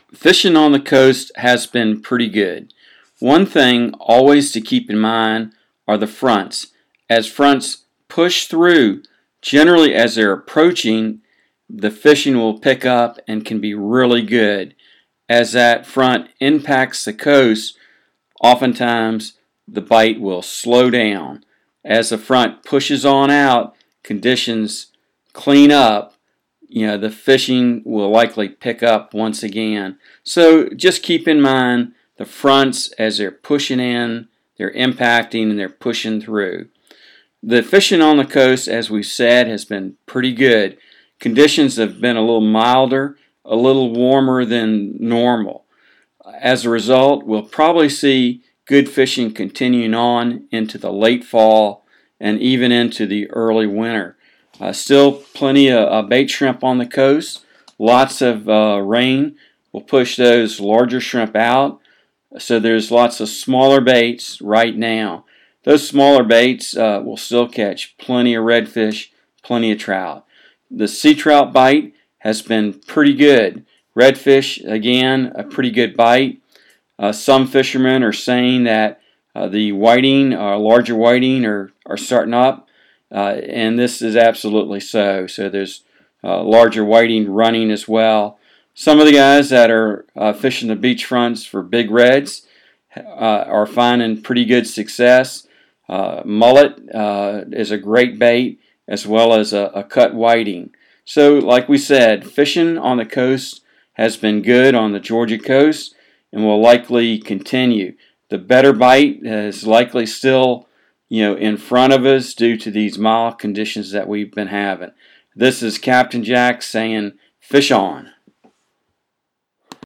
Fishing on the coast has been pretty good. One thing always to keep in mind are the fronts. As fronts push through, generally as they're approaching, the fishing will pick up and can be really good. As that front impacts the coast, oftentimes the bite will slow down. As the front pushes on out, conditions clean up, the fishing will likely pick up once again. So just keep in mind the fronts as they're pushing in, they're impacting, and they're pushing through. The fishing on the coast, as we said, has been pretty good. Conditions have been a little milder, a little warmer than normal. As a result, we'll probably see good fishing continuing on into the late fall and even into the early winter. Still plenty of bait shrimp on the coast. Lots of rain will push those larger shrimp out. So there's lots of smaller baits right now. Those smaller baits will still catch plenty of redfish, plenty of trout. The sea trout bite has been pretty good. Redfish, again, a pretty good bite. Some fishermen are saying that the whiting, larger whiting, are starting up. And this is absolutely so. So there's larger whiting running as well. Some of the guys that are fishing the beach fronts for big reds are finding pretty good success. Mullet is a great bait, as well as a cut whiting. So like we said, fishing on the coast has been good on the Georgia coast and will likely continue. The better bite is likely still in front of us due to these mild conditions that we've been having. This is Captain Jack saying, fish on.